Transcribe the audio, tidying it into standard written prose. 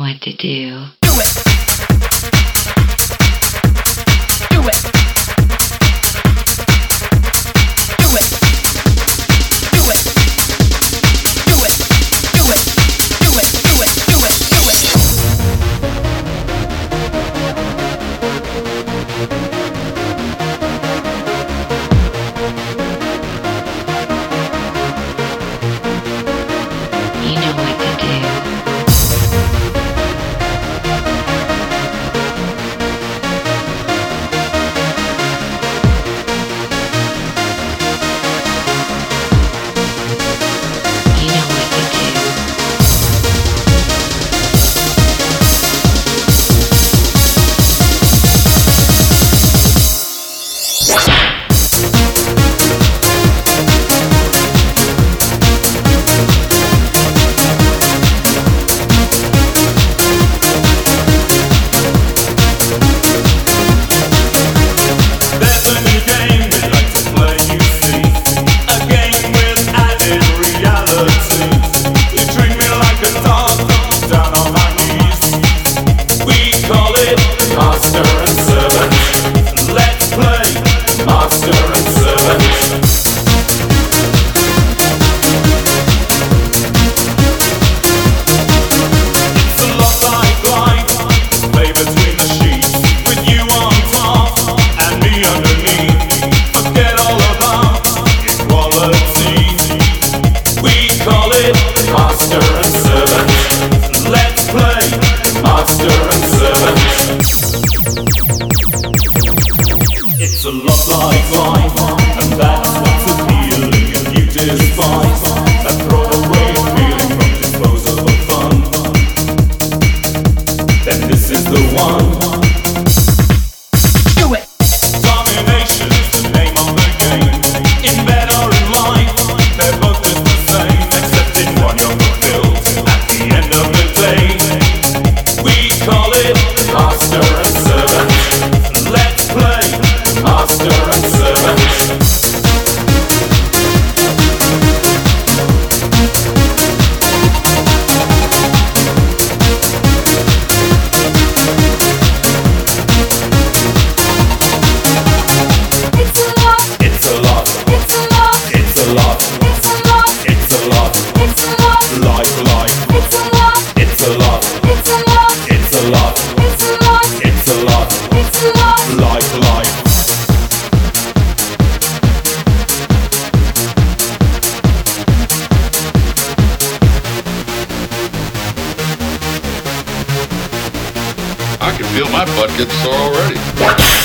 what to do. Do it. Do it. Do it. Do it. Do it. Do it. Do it. Do it. Do it. Do it. You know what to do. You know what to do. There's a new game we like to play, you see. A game with added reality. You treat me like a dog, down on my knees. We call it master and servant. Let's play master and servant. It's a lot like life, play between the sheets, with you on top and me underneath. Forget all about equality. We call it master and servant. Let's play master and servant. It's a lot like life, and that's what's appealing. If you despise that throwaway feeling from disposable fun, then this is the one. Do it. Domination is the name of the game. In bed or in life, they're both just the same, except in one you're fulfilled at the end of the day. We call it master and servant. Let's play master and servant. It's a lot. It's a lot, It's a lot. it's a lot, It's a lot. it's a lot. It's a lot. Life, It's a lot. it's a lot, It's a lot. it's a lot, It's a lot. it's a lot. It's a lot. Life. I can feel my butt getting sore already.